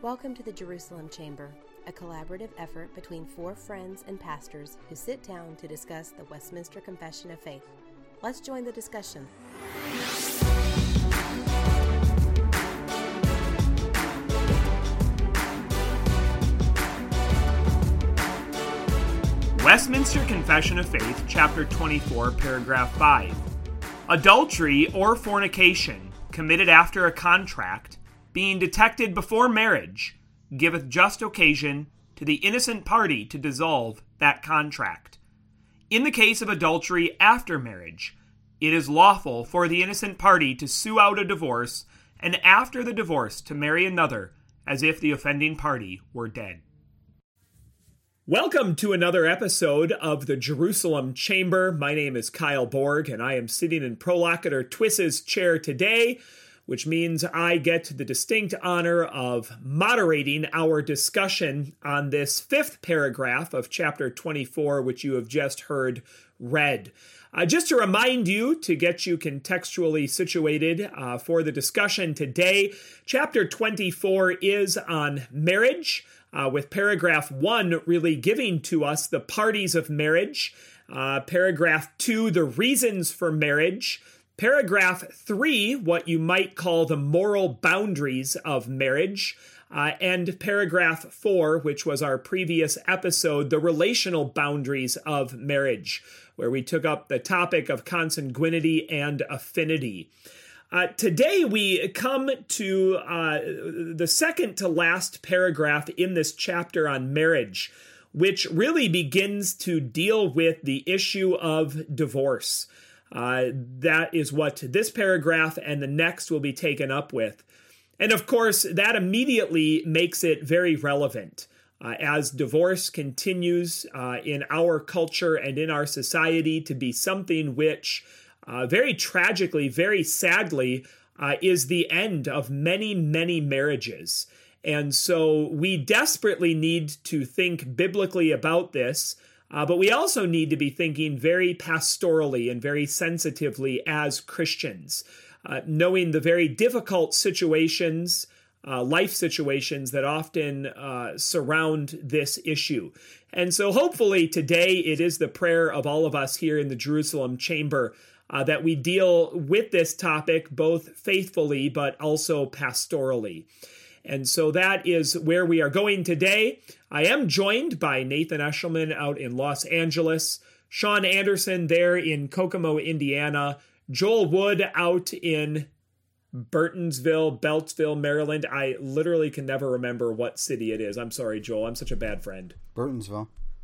Welcome to the Jerusalem Chamber, a collaborative effort between four friends and pastors who sit down to discuss the Westminster Confession of Faith. Let's join the discussion. Westminster Confession of Faith, Chapter 24, Paragraph 5. Adultery or fornication, committed after a contract, being detected before marriage, giveth just occasion to the innocent party to dissolve that contract. In the case of adultery after marriage, it is lawful for the innocent party to sue out a divorce, and after the divorce to marry another, as if the offending party were dead. Welcome to another episode of the Jerusalem Chamber. My name is Kyle Borg, and I am sitting in Prolocutor Twiss's chair today, which means I get the distinct honor of moderating our discussion on this fifth paragraph of Chapter 24, which you have just heard read. Just to remind you, to get you contextually situated for the discussion today, Chapter 24 is on marriage, with paragraph 1 really giving to us the parties of marriage, paragraph 2, the reasons for marriage, paragraph 3, what you might call the moral boundaries of marriage, and paragraph 4, which was our previous episode, the relational boundaries of marriage, where we took up the topic of consanguinity and affinity. Today we come to the second to last paragraph in this chapter on marriage, which really begins to deal with the issue of divorce. That is what this paragraph and the next will be taken up with. And of course, that immediately makes it very relevant. As divorce continues in our culture and in our society to be something which very tragically, very sadly, is the end of many, many marriages. And so we desperately need to think biblically about this, but we also need to be thinking very pastorally and very sensitively as Christians, knowing the very difficult situations, life situations that often surround this issue. And so hopefully today it is the prayer of all of us here in the Jerusalem Chamber that we deal with this topic both faithfully but also pastorally. And so that is where we are going today. I am joined by Nathan Eshelman out in Los Angeles, Sean Anderson there in Kokomo, Indiana, Joel Wood out in Beltsville, Maryland. I literally can never remember what city it is. I'm sorry, Joel. I'm such a bad friend. Burtonsville,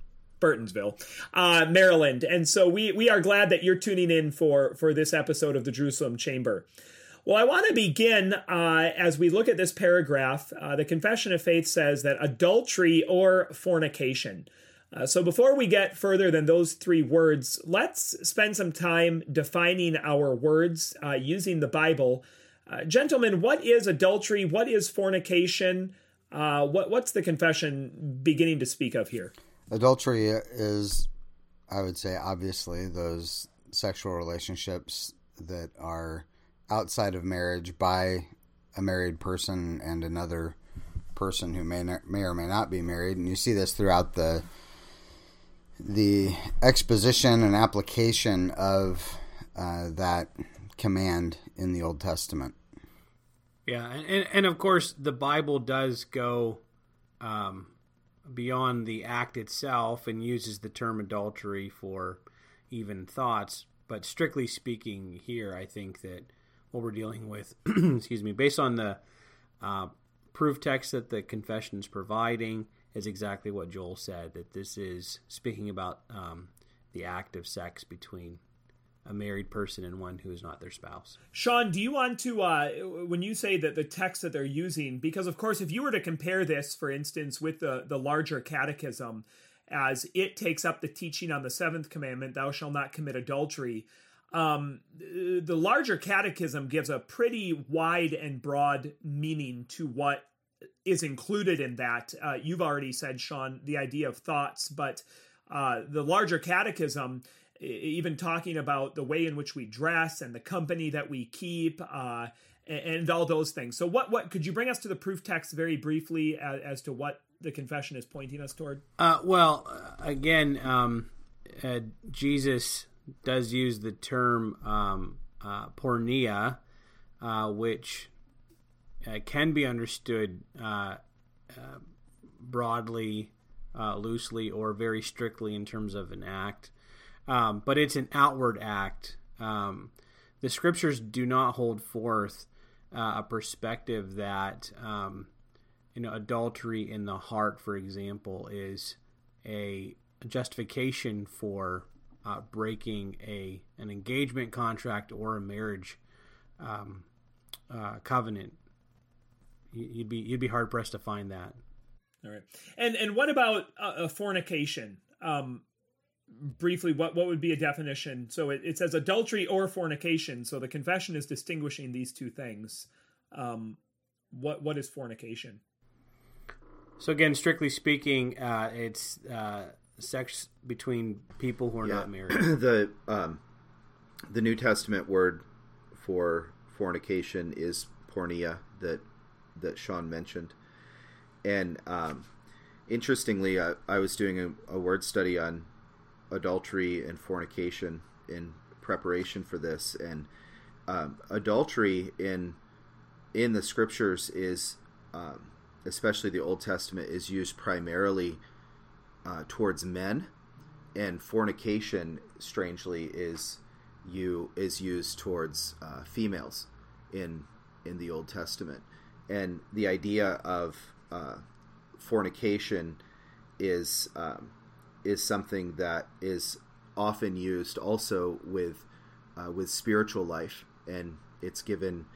Maryland. And so we are glad that you're tuning in for this episode of the Jerusalem Chamber. Well, I want to begin as we look at this paragraph. The Confession of Faith says that adultery or fornication. So before we get further than those three words, let's spend some time defining our words using the Bible. Gentlemen, what is adultery? What is fornication? What's the confession beginning to speak of here? Adultery is, I would say, obviously, those sexual relationships that are outside of marriage by a married person and another person who may or may not be married. And you see this throughout the exposition and application of that command in the Old Testament. Yeah, and of course, the Bible does go beyond the act itself and uses the term adultery for even thoughts. But strictly speaking here, I think that what we're dealing with, based on the proof text that the confession is providing, is exactly what Joel said, that this is speaking about the act of sex between a married person and one who is not their spouse. Sean, do you want to, when you say that the text that they're using, because of course if you were to compare this, for instance, with the larger catechism, as it takes up the teaching on the seventh commandment, thou shalt not commit adultery, the larger catechism gives a pretty wide and broad meaning to what is included in that. You've already said, Sean, the idea of thoughts, but the larger catechism, even talking about the way in which we dress and the company that we keep, and all those things. So what could you bring us to the proof text very briefly as to what the confession is pointing us toward? Again, Jesus does use the term porneia, which can be understood broadly, loosely, or very strictly in terms of an act. But it's an outward act. The scriptures do not hold forth a perspective that adultery in the heart, for example, is a justification for breaking an engagement contract or a marriage covenant. You'd be hard pressed to find that. All right, and what about fornication? Briefly, what would be a definition? So it says adultery or fornication. So the confession is distinguishing these two things. What is fornication? So again, strictly speaking, it's sex between people who are not married. The New Testament word for fornication is porneia that Sean mentioned. And interestingly, I was doing a word study on adultery and fornication in preparation for this, and adultery in the scriptures is, especially the Old Testament, is used primarily towards men, and fornication, strangely, is used towards females in the Old Testament. And the idea of fornication is something that is often used also with spiritual life, and it's given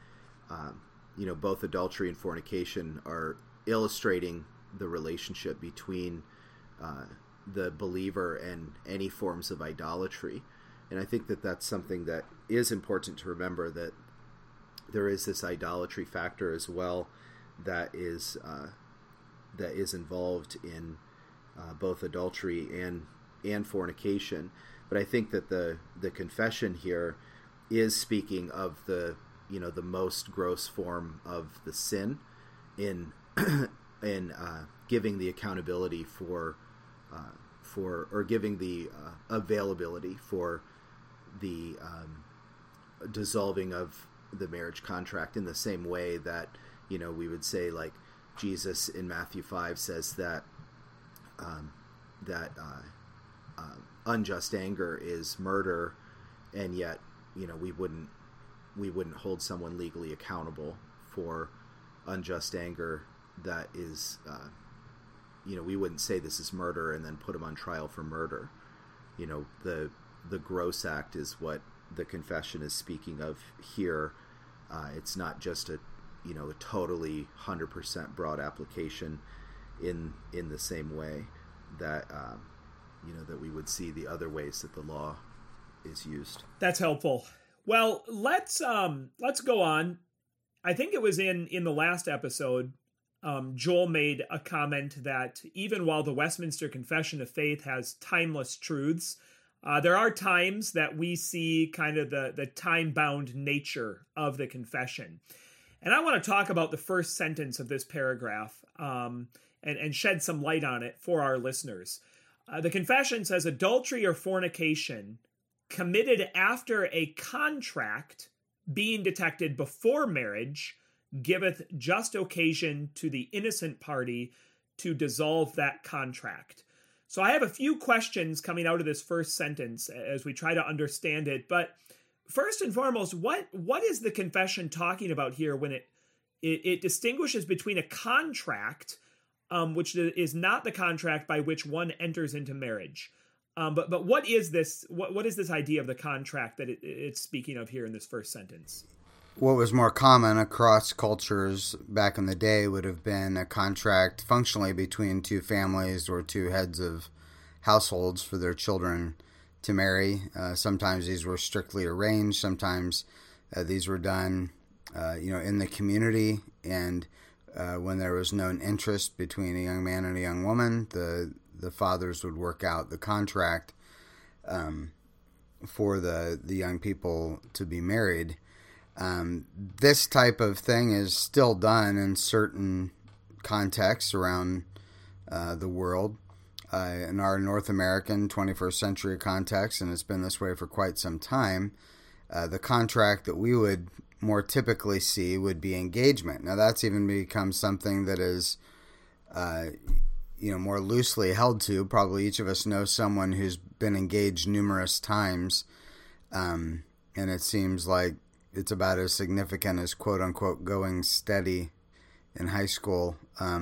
both adultery and fornication are illustrating the relationship between the believer and any forms of idolatry. And I think that that's something that is important to remember, that there is this idolatry factor as well that is involved in both adultery and fornication. But I think that the confession here is speaking of the most gross form of the sin in giving the accountability for or giving the availability for the dissolving of the marriage contract, in the same way that we would say, like Jesus in Matthew 5 says that unjust anger is murder, and yet we wouldn't hold someone legally accountable for unjust anger. That is we wouldn't say this is murder and then put them on trial for murder. The gross act is what the confession is speaking of here. It's not just a totally 100% broad application in the same way that that we would see the other ways that the law is used. That's helpful. Well, let's go on. I think it was in the last episode, Joel made a comment that even while the Westminster Confession of Faith has timeless truths, there are times that we see kind of the time-bound nature of the confession. And I want to talk about the first sentence of this paragraph and shed some light on it for our listeners. The confession says, adultery or fornication committed after a contract being detected before marriage giveth just occasion to the innocent party to dissolve that contract. So I have a few questions coming out of this first sentence as we try to understand it. But first and foremost, what is the confession talking about here when it distinguishes between a contract, which is not the contract by which one enters into marriage? But what is this? What is this idea of the contract that it's speaking of here in this first sentence? What was more common across cultures back in the day would have been a contract functionally between two families or two heads of households for their children to marry. Sometimes these were strictly arranged. Sometimes these were done, in the community. And when there was known interest between a young man and a young woman, the fathers would work out the contract for the young people to be married. This type of thing is still done in certain contexts around the world. In our North American 21st century context, and it's been this way for quite some time, the contract that we would more typically see would be engagement. Now that's even become something that is more loosely held to. Probably each of us knows someone who's been engaged numerous times, and it seems like it's about as significant as quote-unquote going steady in high school.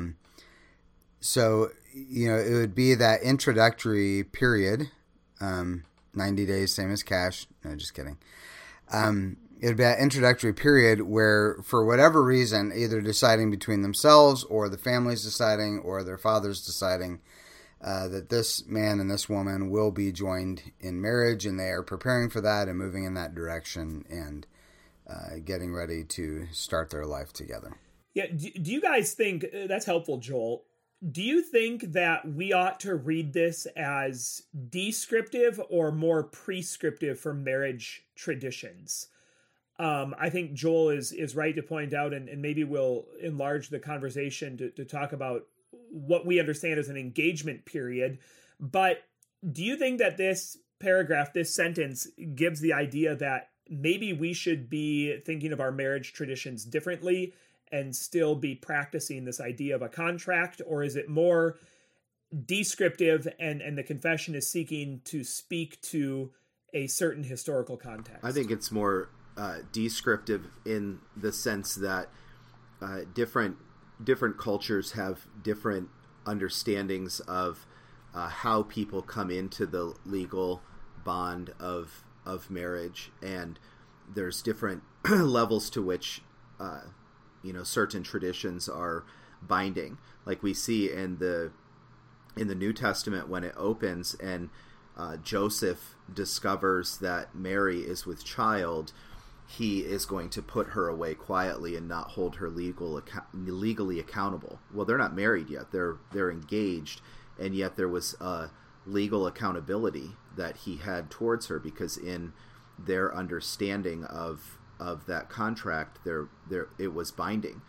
So, it would be that introductory period, 90 days, same as cash. No, just kidding. It would be that introductory period where, for whatever reason, either deciding between themselves or the family's deciding or their father's deciding that this man and this woman will be joined in marriage, and they are preparing for that and moving in that direction and getting ready to start their life together. Yeah. Do you guys think that's helpful, Joel? Do you think that we ought to read this as descriptive or more prescriptive for marriage traditions? I think Joel is right to point out, and maybe we'll enlarge the conversation to talk about what we understand as an engagement period. But do you think that this paragraph, this sentence, gives the idea that maybe we should be thinking of our marriage traditions differently and still be practicing this idea of a contract? Or is it more descriptive and the confession is seeking to speak to a certain historical context? I think it's more descriptive in the sense that different cultures have different understandings of how people come into the legal bond of marriage, and there's different levels to which certain traditions are binding. Like we see in the New Testament when it opens and Joseph discovers that Mary is with child, he is going to put her away quietly and not hold her legally accountable. Well, they're not married yet. They're engaged, and yet there was a legal accountability that he had towards her, because in their understanding of that contract, it was binding.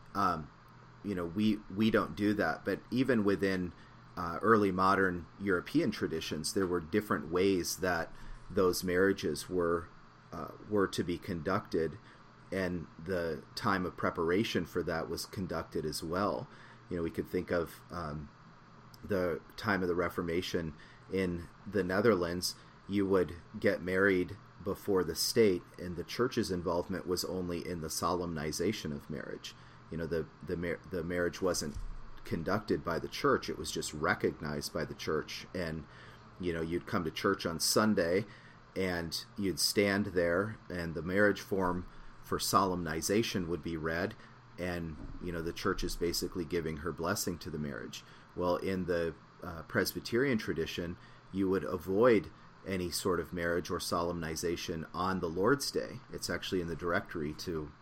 We don't do that, but even within early modern European traditions, there were different ways that those marriages were to be conducted, and the time of preparation for that was conducted as well. We could think of the time of the Reformation in the Netherlands. You would get married before the state, and the church's involvement was only in the solemnization of marriage. The marriage wasn't conducted by the church; it was just recognized by the church. And you'd come to church on Sunday, and you'd stand there, and the marriage form for solemnization would be read, and the church is basically giving her blessing to the marriage. Well, in the Presbyterian tradition, you would avoid any sort of marriage or solemnization on the Lord's Day. It's actually in the directory to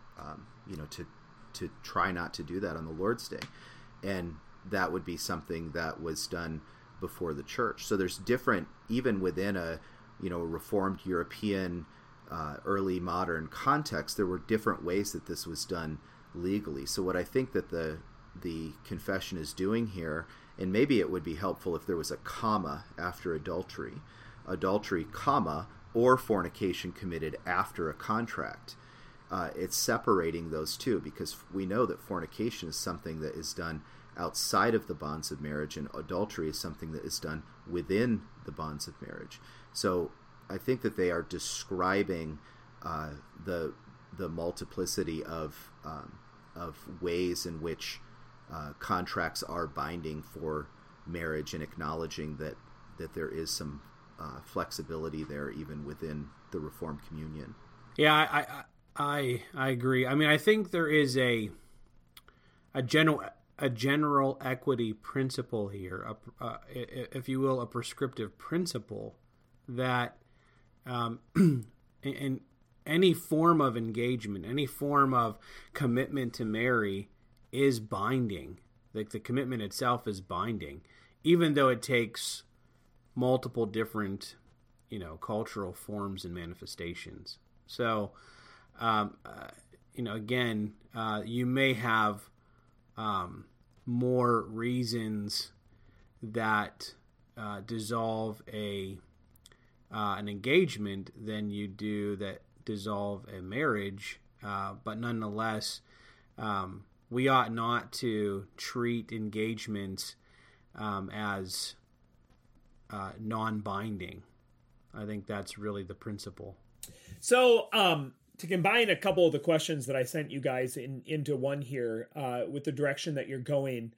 try not to do that on the Lord's Day, and that would be something that was done before the church. So there's different, even within a Reformed European early modern context, there were different ways that this was done legally. So what I think that the confession is doing here, and maybe it would be helpful if there was a comma after adultery, comma, or fornication committed after a contract. It's separating those two, because we know that fornication is something that is done outside of the bonds of marriage, and adultery is something that is done within the bonds of marriage. So I think that they are describing the multiplicity of ways in which contracts are binding for marriage, and acknowledging that there is some flexibility there even within the Reformed communion. Yeah, I agree. I mean, I think there is a general equity principle here, if you will, a prescriptive principle that in any form of engagement, any form of commitment to marry is binding. Like, the commitment itself is binding, even though it takes multiple different, cultural forms and manifestations. So again, you may have more reasons that dissolve an engagement than you do that dissolve a marriage. But nonetheless, we ought not to treat engagements as non-binding. I think that's really the principle. So, to combine a couple of the questions that I sent you guys into one here, with the direction that you're going,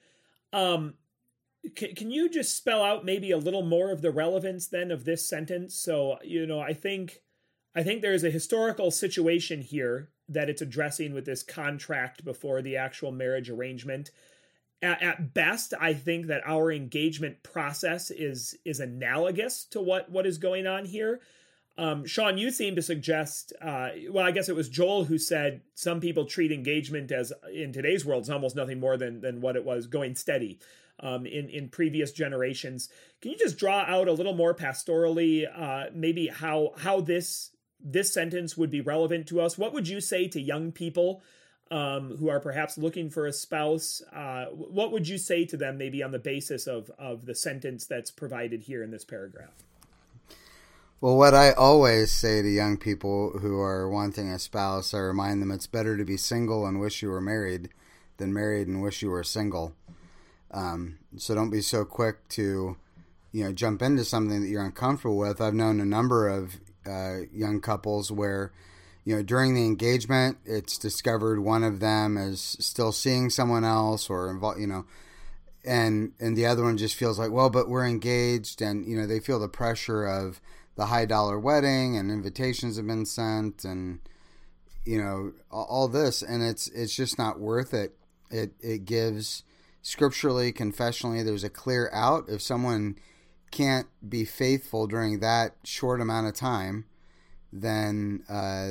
can you just spell out maybe a little more of the relevance then of this sentence? So, I think there's a historical situation here that it's addressing with this contract before the actual marriage arrangement. At best, I think that our engagement process is analogous to what is going on here. Sean, you seem to suggest, I guess it was Joel who said some people treat engagement as, in today's world, it's almost nothing more than what it was, going steady in previous generations. Can you just draw out a little more pastorally, maybe how this sentence would be relevant to us? What would you say to young people who are perhaps looking for a spouse? What would you say to them maybe on the basis of the sentence that's provided here in this paragraph? Well, what I always say to young people who are wanting a spouse, I remind them it's better to be single and wish you were married than married and wish you were single. So don't be so quick to, jump into something that you're uncomfortable with. I've known a number of young couples where, during the engagement, it's discovered one of them is still seeing someone else or involved, and the other one just feels like, well, but we're engaged, and, they feel the pressure of the high dollar wedding and invitations have been sent and, all this, and it's just not worth it. It gives scripturally, confessionally, there's a clear out. If someone can't be faithful during that short amount of time, then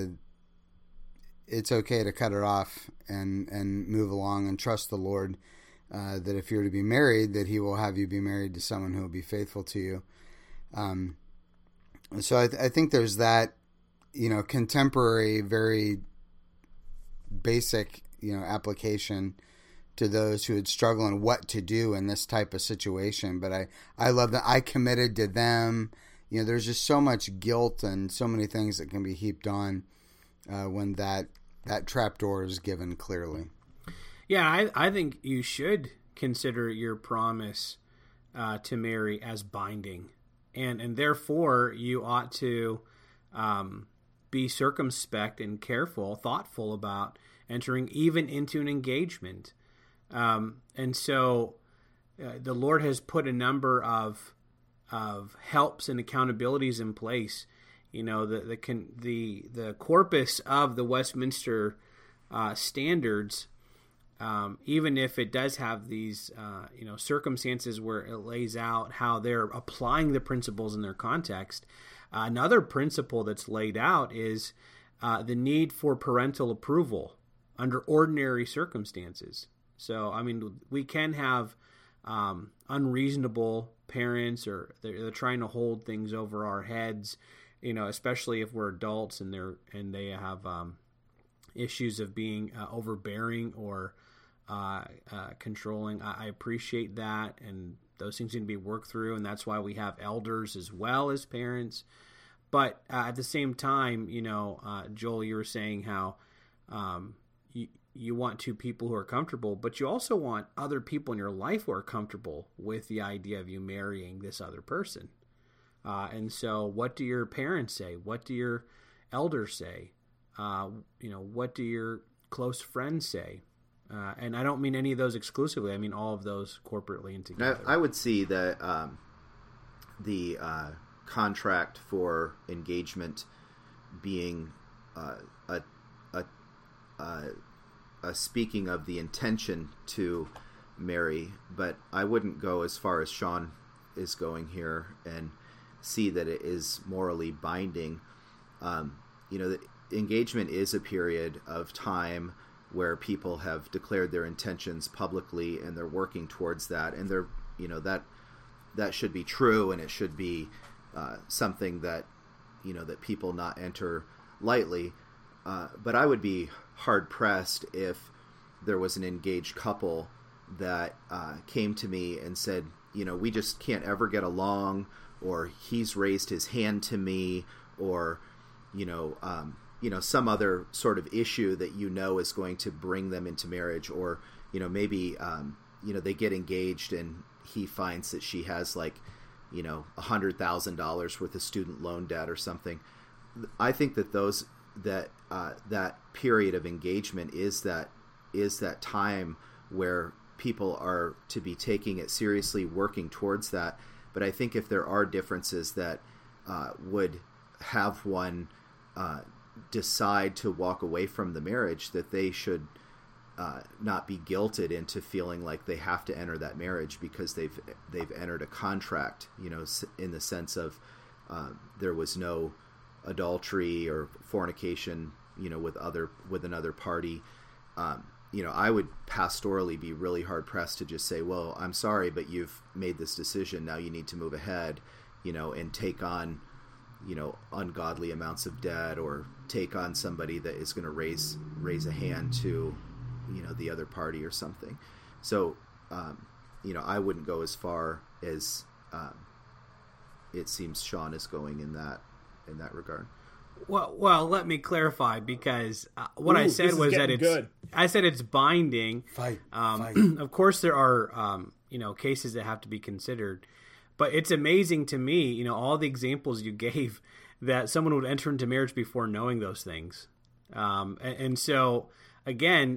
it's okay to cut it off and move along and trust the Lord that if you're to be married, that he will have you be married to someone who will be faithful to you. So I think there's that, contemporary, very basic, application to those who would struggle in what to do in this type of situation. But I love that I committed to them. There's just so much guilt and so many things that can be heaped on when that trapdoor is given clearly. Yeah, I think you should consider your promise to marry as binding. And therefore, you ought to be circumspect and careful, thoughtful about entering even into an engagement. And so the Lord has put a number of helps and accountabilities in place. The corpus of the Westminster standards, even if it does have these circumstances where it lays out how they're applying the principles in their context, another principle that's laid out is the need for parental approval under ordinary circumstances. So, we can have unreasonable parents, or they're trying to hold things over our heads, especially if we're adults and they have issues of being overbearing or controlling. I appreciate that, and those things need to be worked through, and that's why we have elders as well as parents. But at the same time, Joel, you were saying how you want two people who are comfortable, but you also want other people in your life who are comfortable with the idea of you marrying this other person. And so what do your parents say? What do your elders say? What do your close friends say? And I don't mean any of those exclusively. I mean all of those corporately and together. I would see that the contract for engagement being a speaking of the intention to marry, but I wouldn't go as far as Sean is going here and see that it is morally binding. The engagement is a period of time where people have declared their intentions publicly and they're working towards that, and they're that should be true, and it should be something that that people not enter lightly. but I would be hard pressed if there was an engaged couple that came to me and said, we just can't ever get along, or he's raised his hand to me, or some other sort of issue that is going to bring them into marriage, or maybe they get engaged and he finds that she has $100,000 worth of student loan debt or something. I think that that period of engagement is that time where people are to be taking it seriously, working towards that. But I think if there are differences that would have one decide to walk away from the marriage, that they should not be guilted into feeling like they have to enter that marriage because they've entered a contract, in the sense of there was no adultery or fornication, with another party. I would pastorally be really hard pressed to just say, well, I'm sorry, but you've made this decision. Now you need to move ahead, and take on, ungodly amounts of debt, or take on somebody that is going to raise a hand to, the other party or something. So, I wouldn't go as far as it seems Sean is going in that regard. Well, let me clarify, because what I said was that I said it's binding. Fight. Of course, there are cases that have to be considered, but it's amazing to me, all the examples you gave that someone would enter into marriage before knowing those things, and so again,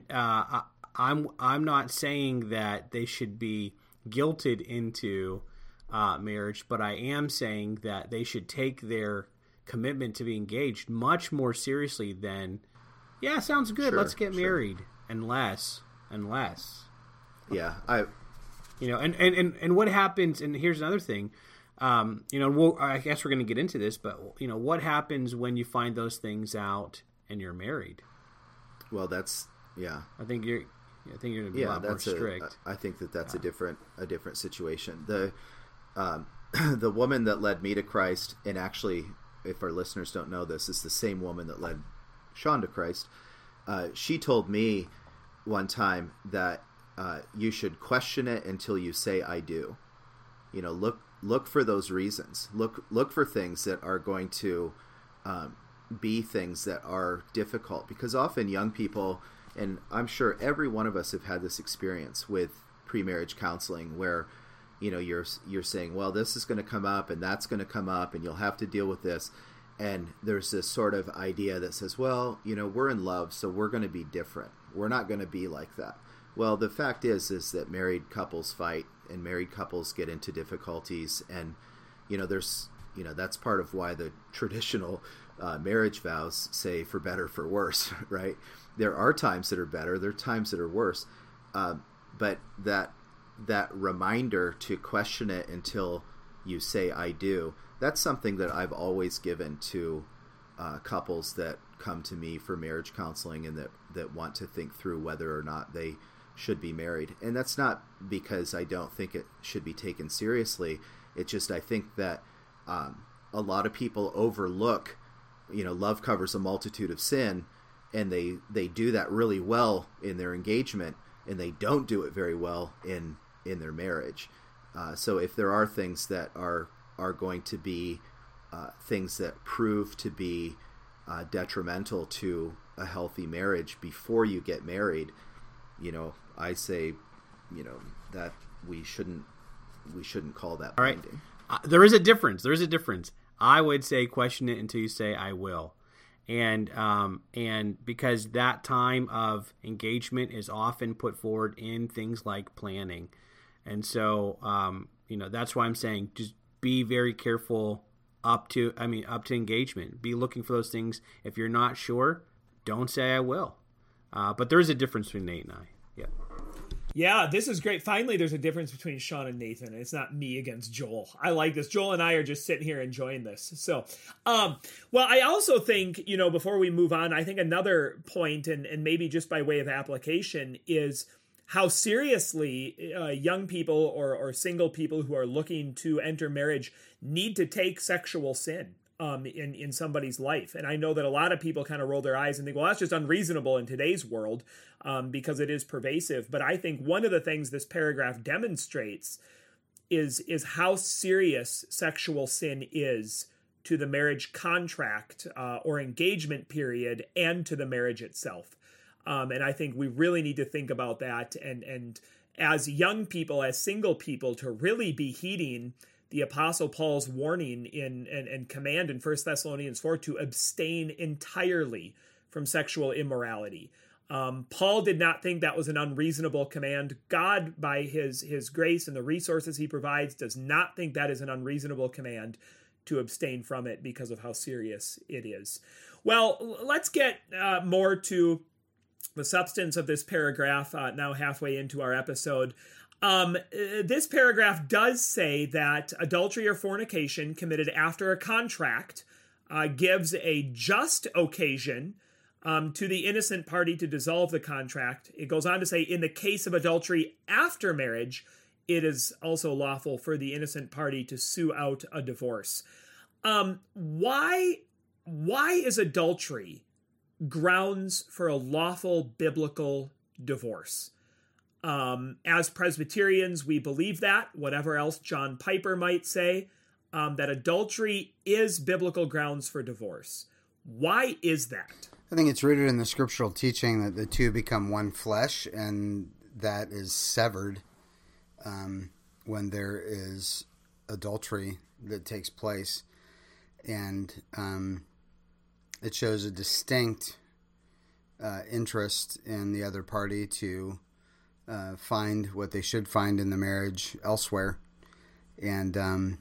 I'm not saying that they should be guilted into marriage, but I am saying that they should take their commitment to be engaged much more seriously than, yeah, sounds good, let's get married, unless yeah, and what happens, and here's another thing, I guess we're going to get into this, but what happens when you find those things out and you're married? Well, that's, yeah, I think you're going to be a lot more strict. I think that's a different situation. The woman that led me to Christ, and actually, if our listeners don't know this, is the same woman that led Sean to Christ. She told me one time that you should question it until you say I do. Look for those reasons. Look for things that are going to be things that are difficult, because often young people, and I'm sure every one of us have had this experience with pre-marriage counseling, where you're saying, well, this is going to come up and that's going to come up and you'll have to deal with this, and there's this sort of idea that says, well, we're in love, so we're going to be different, we're not going to be like that. Well, the fact is that married couples fight, and married couples get into difficulties, and there's that's part of why the traditional marriage vows say for better, for worse, right? There are times that are better, there are times that are worse, but that reminder to question it until you say I do, that's something that I've always given to couples that come to me for marriage counseling, and that want to think through whether or not they should be married. And that's not because I don't think it should be taken seriously. It's just, I think that a lot of people overlook, love covers a multitude of sin, and they do that really well in their engagement, and they don't do it very well in their marriage. So if there are things that are going to be things that prove to be detrimental to a healthy marriage before you get married, I say, that we shouldn't call that binding. All right. There is a difference. I would say question it until you say I will. And because that time of engagement is often put forward in things like planning. And so, that's why I'm saying just be very careful up to engagement. Be looking for those things. If you're not sure, don't say I will. But there is a difference between Nate and I. Yeah. Yeah, this is great. Finally, there's a difference between Sean and Nathan, and it's not me against Joel. I like this. Joel and I are just sitting here enjoying this. So, well, I also think, before we move on, I think another point, and maybe just by way of application, is how seriously young people or single people who are looking to enter marriage need to take sexual sin. in somebody's life. And I know that a lot of people kind of roll their eyes and think, well, that's just unreasonable in today's world because it is pervasive. But I think one of the things this paragraph demonstrates is how serious sexual sin is to the marriage contract or engagement period and to the marriage itself. And I think we really need to think about that. And as young people, as single people, to really be heeding the Apostle Paul's warning and command in 1 Thessalonians 4 to abstain entirely from sexual immorality. Paul did not think that was an unreasonable command. God, by his grace and the resources he provides, does not think that is an unreasonable command to abstain from it because of how serious it is. Well, let's get more to the substance of this paragraph now halfway into our episode. This paragraph does say that adultery or fornication committed after a contract gives a just occasion to the innocent party to dissolve the contract. It goes on to say, in the case of adultery after marriage, it is also lawful for the innocent party to sue out a divorce. Why is adultery grounds for a lawful biblical divorce? As Presbyterians, we believe that, whatever else John Piper might say, that adultery is biblical grounds for divorce. Why is that? I think it's rooted in the scriptural teaching that the two become one flesh, and that is severed when there is adultery that takes place. And it shows a distinct interest in the other party to find what they should find in the marriage elsewhere. And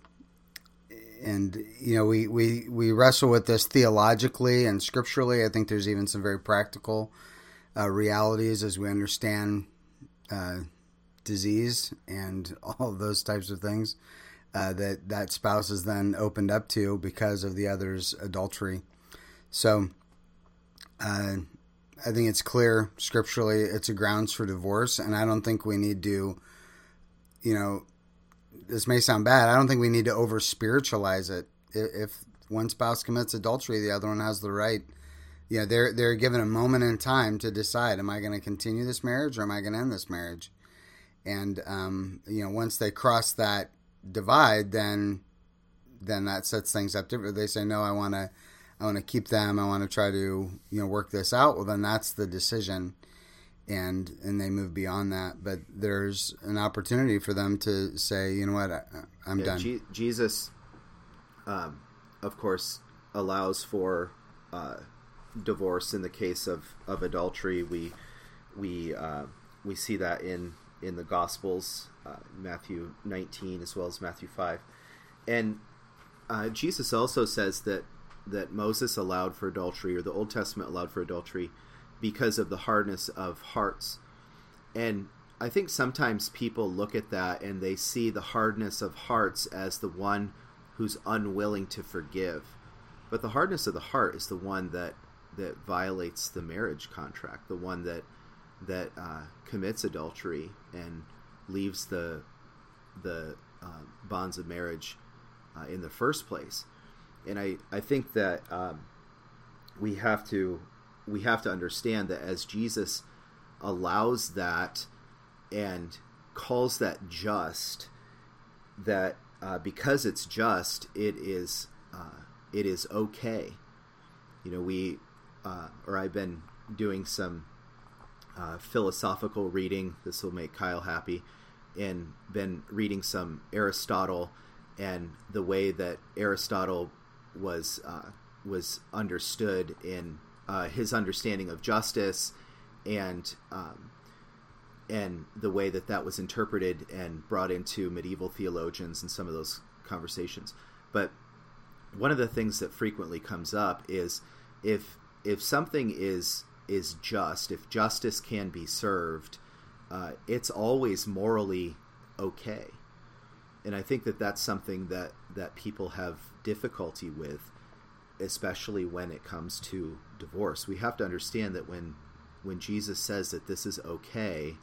you know, we wrestle with this theologically and scripturally. I think there's even some very practical realities as we understand disease and all of those types of things that spouse is then opened up to because of the other's adultery. So I think it's clear scripturally it's a grounds for divorce, and I don't think we need to, you know, this may sound bad, I don't think we need to over-spiritualize it. If one spouse commits adultery, the other one has the right, you know, they're given a moment in time to decide, am I going to continue this marriage or am I going to end this marriage? And, you know, once they cross that divide, then that sets things up different. They say, no, I want to keep them. I want to try to, you know, work this out. Well, then that's the decision, and they move beyond that. But there's an opportunity for them to say, you know what, I'm done. Jesus, of course, allows for divorce in the case of adultery. We see that in the Gospels, Matthew 19 as well as Matthew 5, and Jesus also says that Moses allowed for adultery, or the Old Testament allowed for adultery, because of the hardness of hearts. And I think sometimes people look at that and they see the hardness of hearts as the one who's unwilling to forgive. But the hardness of the heart is the one that violates the marriage contract, the one that commits adultery and leaves the bonds of marriage in the first place. And I think that we have to understand that as Jesus allows that and calls that just, that because it's just, it is okay. You know, I've been doing some philosophical reading. This will make Kyle happy, and been reading some Aristotle and the way that Aristotle was understood in his understanding of justice, and the way that was interpreted and brought into medieval theologians and some of those conversations. But one of the things that frequently comes up is if something is just, if justice can be served, it's always morally okay. And I think that that's something that people have difficulty with, especially when it comes to divorce. We have to understand that when Jesus says that this is okay,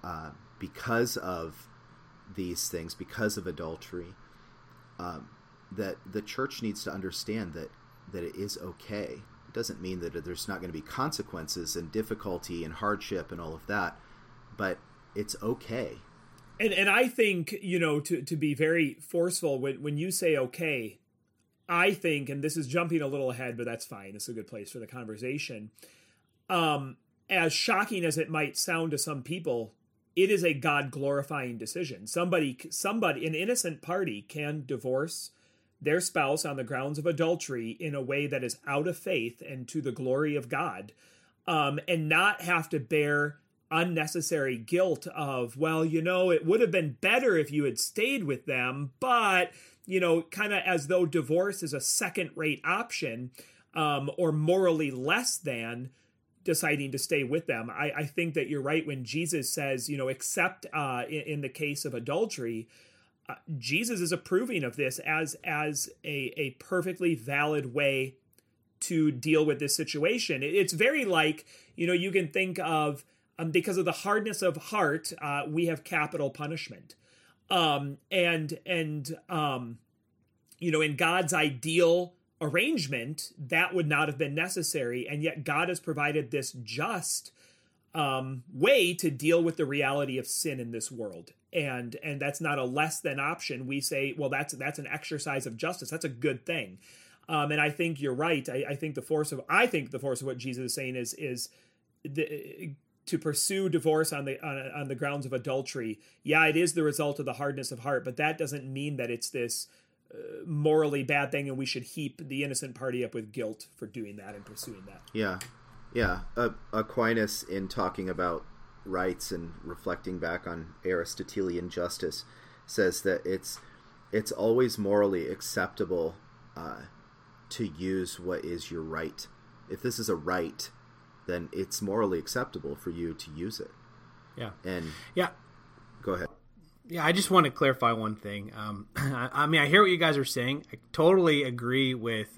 because of these things, because of adultery, that the church needs to understand that it is okay. It doesn't mean that there's not going to be consequences and difficulty and hardship and all of that, but it's okay. And I think, to be very forceful, when you say okay, I think, and this is jumping a little ahead, but that's fine. It's a good place for the conversation. As shocking as it might sound to some people, it is a God-glorifying decision. Somebody, an innocent party can divorce their spouse on the grounds of adultery in a way that is out of faith and to the glory of God, and not have to bear unnecessary guilt of, it would have been better if you had stayed with them, but, kind of as though divorce is a second-rate option, or morally less than deciding to stay with them. I think that you're right when Jesus says, except in the case of adultery, Jesus is approving of this as a perfectly valid way to deal with this situation. It's very like, you can think of, because of the hardness of heart, we have capital punishment. In God's ideal arrangement, that would not have been necessary. And yet God has provided this just way to deal with the reality of sin in this world. And that's not a less than option. We say, well, that's an exercise of justice. That's a good thing. And I think you're right. I think the force of what Jesus is saying is to pursue divorce on the grounds of adultery. Yeah, it is the result of the hardness of heart, but that doesn't mean that it's this morally bad thing, and we should heap the innocent party up with guilt for doing that and pursuing that. Yeah. Aquinas, in talking about rights and reflecting back on Aristotelian justice, says that it's always morally acceptable to use what is your right. If this is a right, then it's morally acceptable for you to use it. Yeah. And go ahead. Yeah, I just want to clarify one thing. I hear what you guys are saying. I totally agree with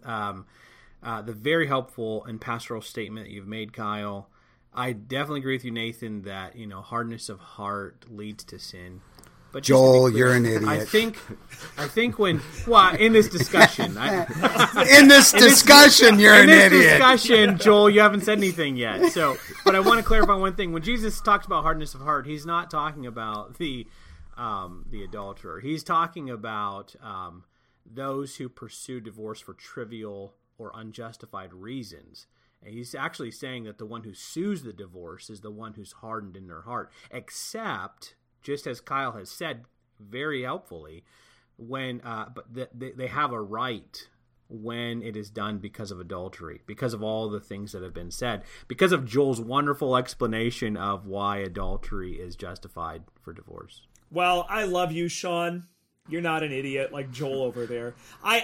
the very helpful and pastoral statement that you've made, Kyle. I definitely agree with you, Nathan, that hardness of heart leads to sin. But Joel, you're an idiot. I think when in this discussion, you're an idiot. In this discussion, Joel, you haven't said anything yet. So, but I want to clarify one thing. When Jesus talks about hardness of heart, he's not talking about the adulterer. He's talking about those who pursue divorce for trivial or unjustified reasons. And he's actually saying that the one who sues the divorce is the one who's hardened in their heart, except, just as Kyle has said very helpfully, when they have a right when it is done because of adultery, because of all the things that have been said, because of Joel's wonderful explanation of why adultery is justified for divorce. Well, I love you, Sean. You're not an idiot like Joel over there.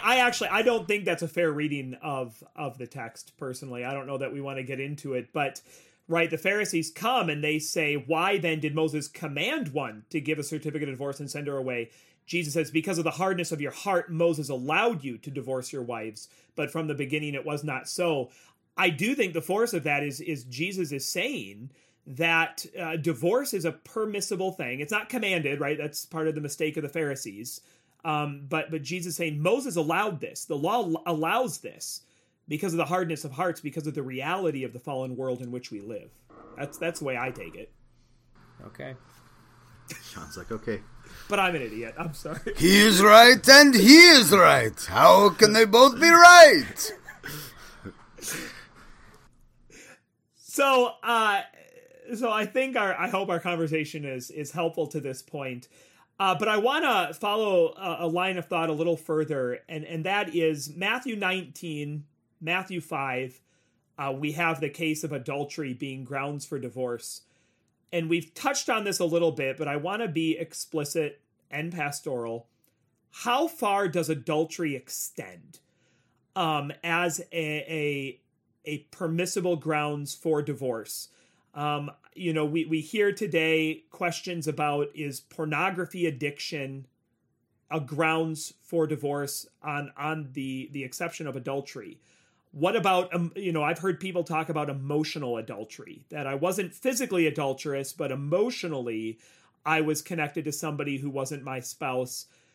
I don't think that's a fair reading of the text, personally. I don't know that we want to get into it, but right, the Pharisees come and they say, why then did Moses command one to give a certificate of divorce and send her away? Jesus says, because of the hardness of your heart, Moses allowed you to divorce your wives, but from the beginning it was not so. I do think the force of that is Jesus is saying that divorce is a permissible thing. It's not commanded, right? That's part of the mistake of the Pharisees. But Jesus is saying Moses allowed this. The law allows this because of the hardness of hearts, because of the reality of the fallen world in which we live. That's the way I take it. Okay. Sean's like, okay. But I'm an idiot. I'm sorry. He is right and he is right. How can they both be right? So I think I hope our conversation is helpful to this point. But I want to follow a line of thought a little further, and that is Matthew 19, Matthew 5. We have the case of adultery being grounds for divorce. And we've touched on this a little bit, but I want to be explicit and pastoral. How far does adultery extend as a permissible grounds for divorce? We hear today questions about, is pornography addiction a grounds for divorce on the exception of adultery? What about, I've heard people talk about emotional adultery, that I wasn't physically adulterous, but emotionally I was connected to somebody who wasn't my spouse.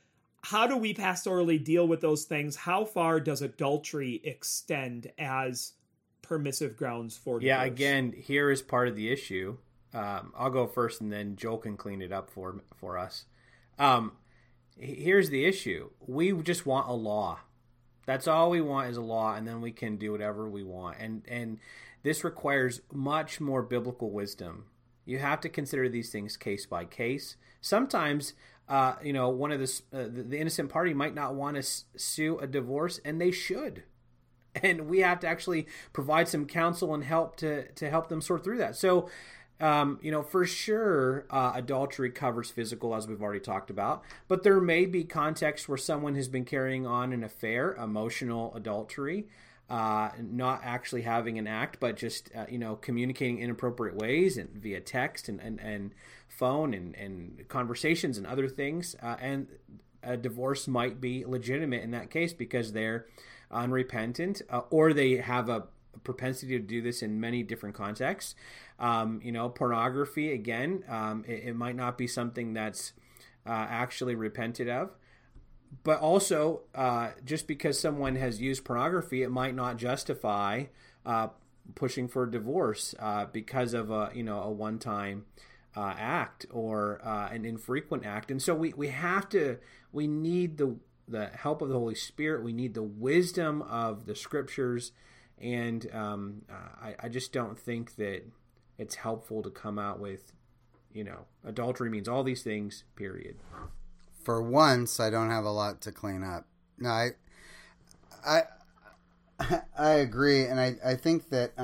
how do we pastorally deal with those things? How far does adultery extend as permissive grounds for divorce? Yeah, again, here is part of the issue. I'll go first, and then Joel can clean it up for us. Here's the issue. We just want a law. That's all we want is a law, and then we can do whatever we want. And this requires much more biblical wisdom. You have to consider these things case by case. Sometimes, one of the innocent party might not want to sue a divorce, and they should. And we have to actually provide some counsel and help to help them sort through that. So, for sure, adultery covers physical, as we've already talked about. But there may be contexts where someone has been carrying on an affair, emotional adultery, not actually having an act, but just, communicating inappropriate ways and via text and phone and conversations and other things. And a divorce might be legitimate in that case because they're unrepentant, or they have a propensity to do this in many different contexts. Pornography, again, it might not be something that's actually repented of. But also, just because someone has used pornography, it might not justify pushing for a divorce because of a one-time act or an infrequent act. And so we need the help of the Holy Spirit. We need the wisdom of the Scriptures. And I just don't think that it's helpful to come out with, adultery means all these things, period. For once, I don't have a lot to clean up. No, I agree, and I think that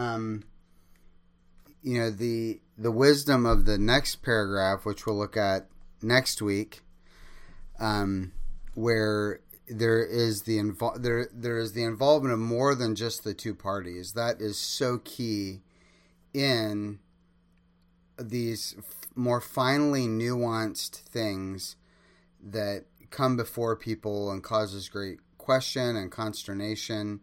the wisdom of the next paragraph, which we'll look at next week, where there is the involvement of more than just the two parties. That is so key in these more finely nuanced things that come before people and causes great question and consternation.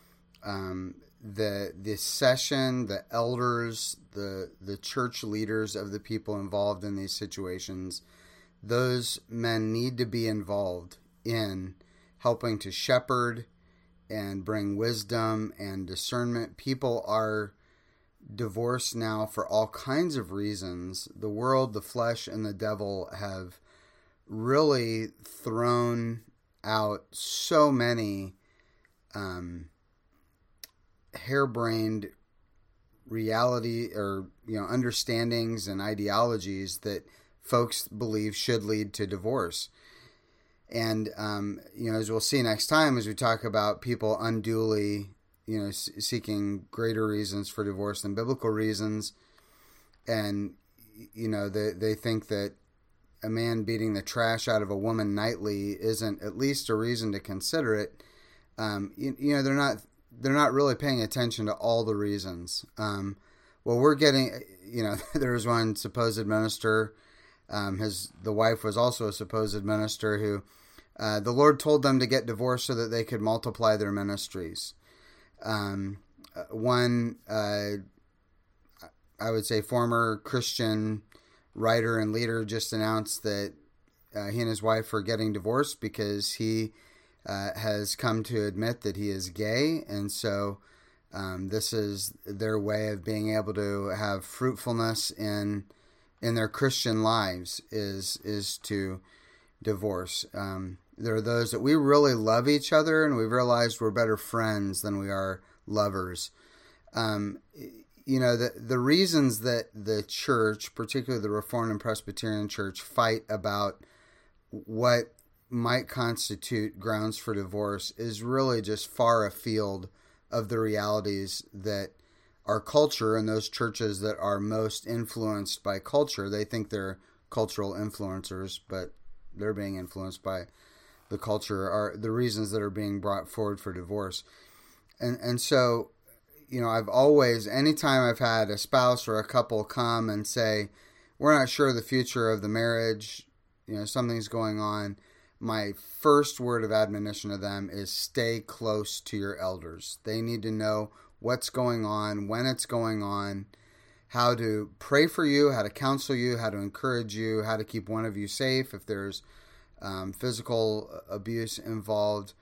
The session, the elders, the church leaders of the people involved in these situations, those men need to be involved in helping to shepherd and bring wisdom and discernment. People are divorced now for all kinds of reasons. The world, the flesh, and the devil have really thrown out so many harebrained reality or understandings and ideologies that folks believe should lead to divorce. And as we'll see next time, as we talk about people unduly seeking greater reasons for divorce than biblical reasons, and they think that a man beating the trash out of a woman nightly isn't at least a reason to consider it. They're not really paying attention to all the reasons. We're getting, there was one supposed minister, the wife was also a supposed minister who, the Lord told them to get divorced so that they could multiply their ministries. One, I would say former Christian writer and leader just announced that he and his wife are getting divorced because he has come to admit that he is gay, and so this is their way of being able to have fruitfulness in their Christian lives is to divorce. There are those that we really love each other, and we've realized we're better friends than we are lovers. The reasons that the church, particularly the Reformed and Presbyterian Church, fight about what might constitute grounds for divorce is really just far afield of the realities that our culture and those churches that are most influenced by culture. They think they're cultural influencers, but they're being influenced by the culture, are the reasons that are being brought forward for divorce. And so, I've always, anytime I've had a spouse or a couple come and say, we're not sure of the future of the marriage, something's going on, my first word of admonition to them is stay close to your elders. They need to know what's going on, when it's going on, how to pray for you, how to counsel you, how to encourage you, how to keep one of you safe if there's physical abuse involved.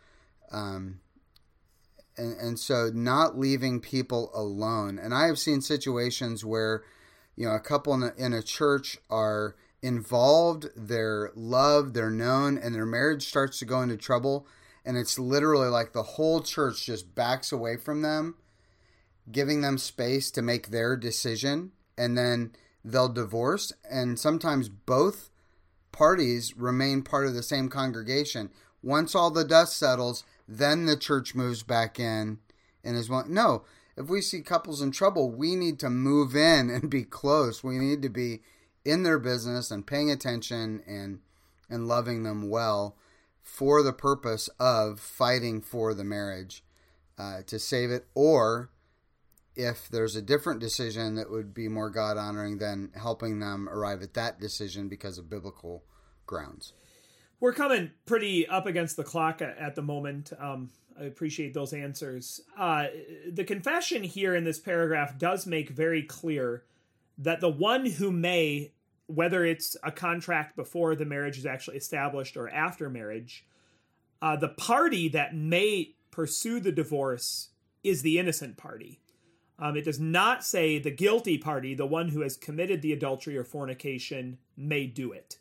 And so not leaving people alone. And I have seen situations where, a couple in a church are involved, they're loved, they're known, and their marriage starts to go into trouble. And it's literally like the whole church just backs away from them, giving them space to make their decision. And then they'll divorce. And sometimes both parties remain part of the same congregation. Once all the dust settles, then the church moves back in and is one. No, if we see couples in trouble, we need to move in and be close. We need to be in their business and paying attention and loving them well for the purpose of fighting for the marriage to save it. Or if there's a different decision that would be more God-honoring, then helping them arrive at that decision because of biblical grounds. We're coming pretty up against the clock at the moment. I appreciate those answers. The confession here in this paragraph does make very clear that the one who may, whether it's a contract before the marriage is actually established or after marriage, the party that may pursue the divorce is the innocent party. It does not say the guilty party, the one who has committed the adultery or fornication, may do it.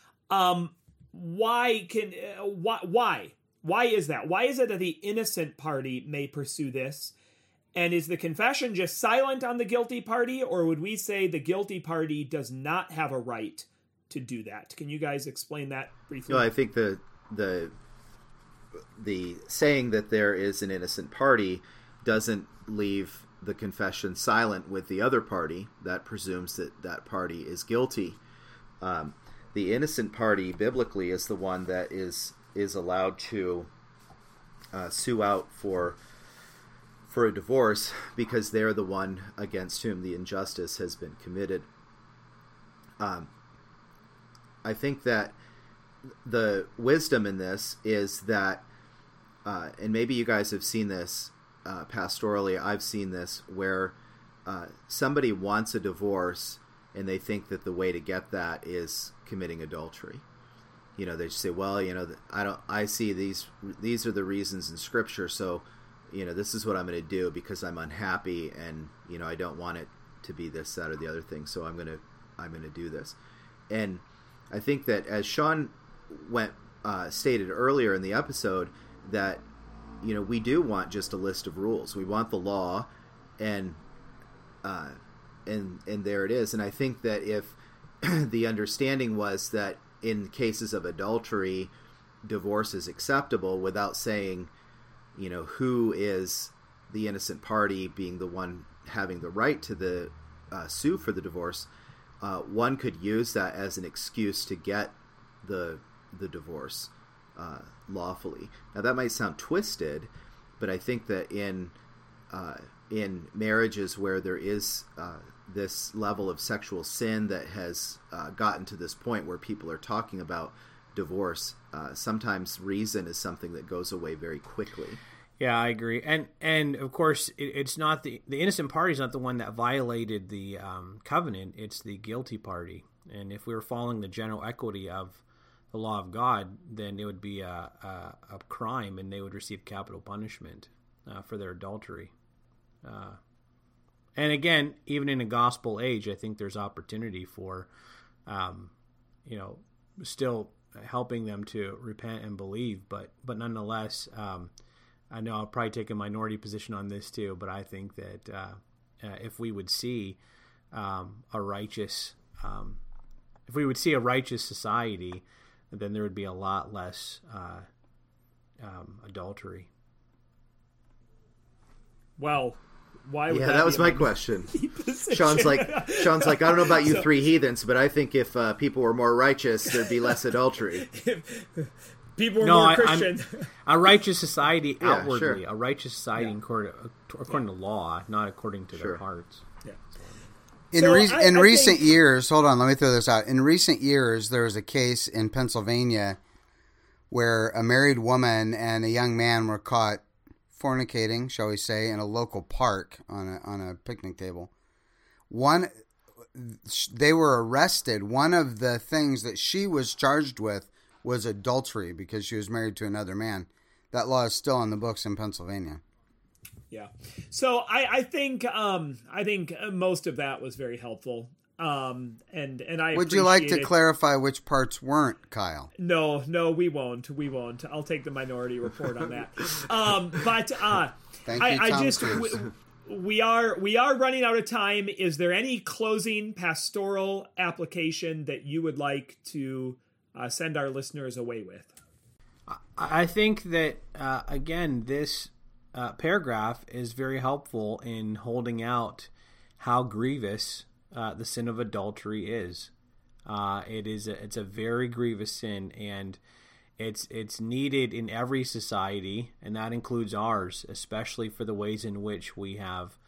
Why is that? Why is it that the innocent party may pursue this? And is the confession just silent on the guilty party, or would we say the guilty party does not have a right to do that? Can you guys explain that briefly? No, I think the saying that there is an innocent party doesn't leave the confession silent with the other party. That presumes that that party is guilty. The innocent party biblically is the one that is allowed to sue out for a divorce because they're the one against whom the injustice has been committed. I think that the wisdom in this is that, and maybe you guys have seen this pastorally, I've seen this, where somebody wants a divorce and they think that the way to get that is committing adultery. They just say, well, I see these are the reasons in Scripture, so, this is what I'm going to do because I'm unhappy and, I don't want it to be this, that, or the other thing, so I'm going to do this. And I think that as Sean stated earlier in the episode, that, we do want just a list of rules. We want the law, and there it is. And I think that if the understanding was that in cases of adultery, divorce is acceptable without saying, who is the innocent party being the one having the right to the sue for the divorce, one could use that as an excuse to get the divorce lawfully. Now that might sound twisted, but I think that in marriages where there is this level of sexual sin that has gotten to this point where people are talking about divorce, sometimes reason is something that goes away very quickly. Yeah, I agree. And of course, it's not the innocent party is not the one that violated the covenant. It's the guilty party. And if we were following the general equity of the law of God, then it would be a crime, and they would receive capital punishment for their adultery. And again, even in a gospel age, I think there's opportunity for, still helping them to repent and believe. But nonetheless, I know I'll probably take a minority position on this too. But I think that if we would see a righteous society, then there would be a lot less adultery. Well, why would that was my question. Sean's like, I don't know about you three heathens, but I think if people were more righteous, there'd be less adultery. People were more Christian. A righteous society outwardly, sure. A righteous society according to law, not according to their hearts. Yeah. In recent years, hold on, let me throw this out. In recent years, there was a case in Pennsylvania where a married woman and a young man were caught fornicating, shall we say, in a local park on a picnic table. They were arrested. One of the things that she was charged with was adultery because she was married to another man, that law is still on the books in Pennsylvania. Yeah. So I think most of that was very helpful. And I would you like to clarify which parts weren't, Kyle? No, we won't. I'll take the Minority Report on that. But thank you, Tom Cruise. We are running out of time. Is there any closing pastoral application that you would like to send our listeners away with? I think that again, this paragraph is very helpful in holding out how grievous the sin of adultery is. It's a very grievous sin, and it's needed in every society, and that includes ours, especially for the ways in which we have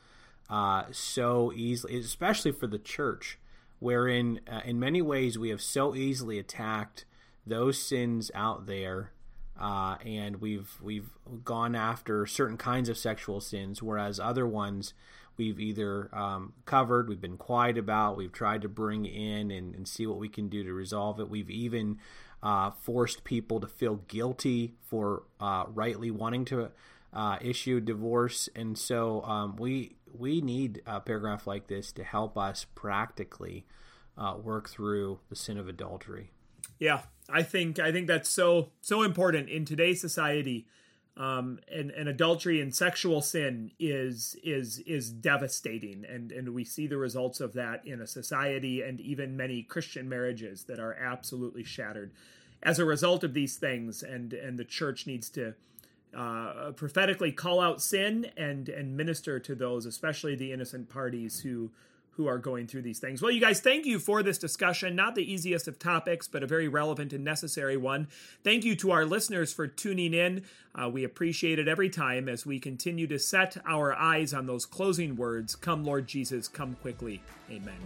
so easily, especially for the church, wherein in many ways we have so easily attacked those sins out there. And we've gone after certain kinds of sexual sins, whereas other ones we've either covered, we've been quiet about, we've tried to bring in and see what we can do to resolve it. We've even forced people to feel guilty for rightly wanting to issue divorce. And so we need a paragraph like this to help us practically work through the sin of adultery. Yeah, I think that's so important in today's society. And adultery and sexual sin is devastating, and we see the results of that in a society and even many Christian marriages that are absolutely shattered as a result of these things. And the church needs to prophetically call out sin and minister to those, especially the innocent parties who are going through these things. Well, you guys, thank you for this discussion. Not the easiest of topics, but a very relevant and necessary one. Thank you to our listeners for tuning in. We appreciate it every time as we continue to set our eyes on those closing words, "Come, Lord Jesus, come quickly." Amen.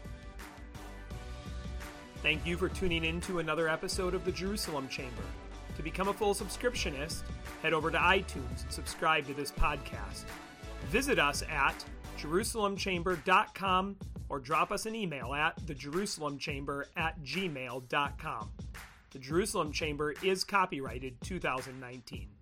Thank you for tuning in to another episode of the Jerusalem Chamber. To become a full subscriptionist, head over to iTunes and subscribe to this podcast. Visit us at JerusalemChamber.com or drop us an email at thejerusalemchamber@gmail.com. The Jerusalem Chamber is copyrighted 2019.